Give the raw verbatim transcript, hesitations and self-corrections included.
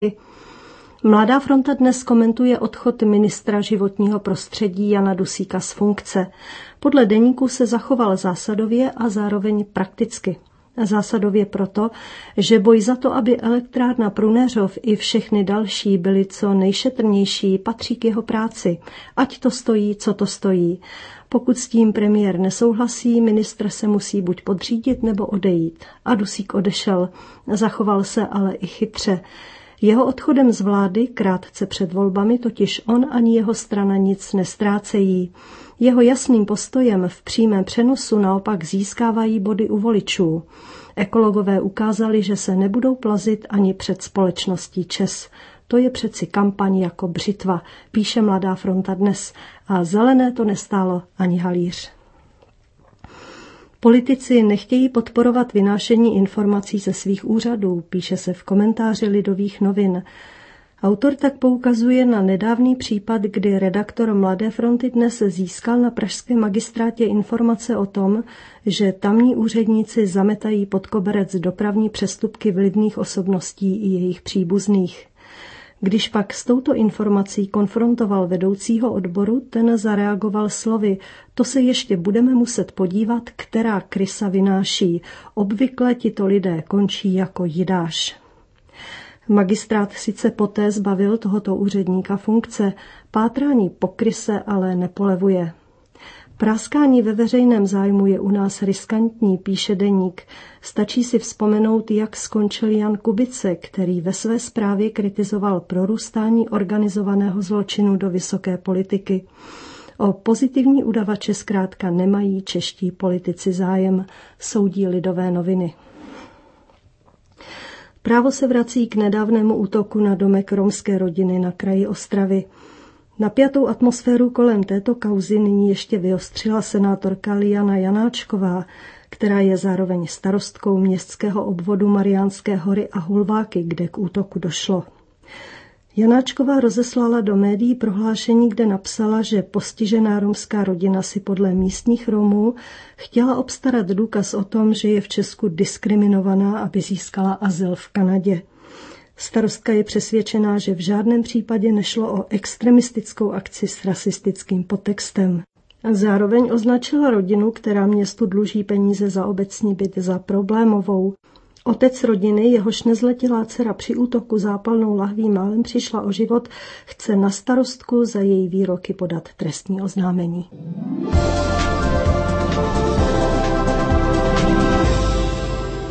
Mladá fronta dnes komentuje odchod ministra životního prostředí Jana Dusíka z funkce. Podle deníku se zachoval zásadově a zároveň prakticky. Zásadově proto, že boj za to, aby elektrárna Prunéřov i všechny další byly co nejšetrnější, patří k jeho práci. Ať to stojí, co to stojí. Pokud s tím premiér nesouhlasí, ministr se musí buď podřídit nebo odejít. A Dusík odešel. Zachoval se ale i chytře. Jeho odchodem z vlády krátce před volbami totiž on ani jeho strana nic nestrácejí. Jeho jasným postojem v přímém přenosu naopak získávají body u voličů. Ekologové ukázali, že se nebudou plazit ani před společností ČEZ. To je přeci kampaň jako břitva, píše Mladá fronta dnes. A zelené to nestálo ani halíř. Politici nechtějí podporovat vynášení informací ze svých úřadů, píše se v komentáři Lidových novin. Autor tak poukazuje na nedávný případ, kdy redaktor Mladé fronty dnes získal na pražském magistrátě informace o tom, že tamní úředníci zametají pod koberec dopravní přestupky vlivných osobností i jejich příbuzných. Když pak s touto informací konfrontoval vedoucího odboru, ten zareagoval slovy: to se ještě budeme muset podívat, která krysa vynáší. Obvykle tito lidé končí jako jidáš. Magistrát sice poté zbavil tohoto úředníka funkce, pátrání po kryse ale nepolevuje. Práskání ve veřejném zájmu je u nás riskantní, píše deník. Stačí si vzpomenout, jak skončil Jan Kubice, který ve své zprávě kritizoval prorůstání organizovaného zločinu do vysoké politiky. O pozitivní udavače zkrátka nemají čeští politici zájem, soudí Lidové noviny. Právo se vrací k nedávnému útoku na domek romské rodiny na kraji Ostravy. Napjatou atmosféru kolem této kauzy nyní ještě vyostřila senátorka Liana Janáčková, která je zároveň starostkou městského obvodu Mariánské Hory a Hulváky, kde k útoku došlo. Janáčková rozeslala do médií prohlášení, kde napsala, že postižená romská rodina si podle místních Romů chtěla obstarat důkaz o tom, že je v Česku diskriminovaná, aby získala azyl v Kanadě. Starostka je přesvědčená, že v žádném případě nešlo o extremistickou akci s rasistickým podtextem. Zároveň označila rodinu, která městu dluží peníze za obecní byt, za problémovou. Otec rodiny, jehož nezletilá dcera při útoku zápalnou lahví málem přišla o život, chce na starostku za její výroky podat trestní oznámení.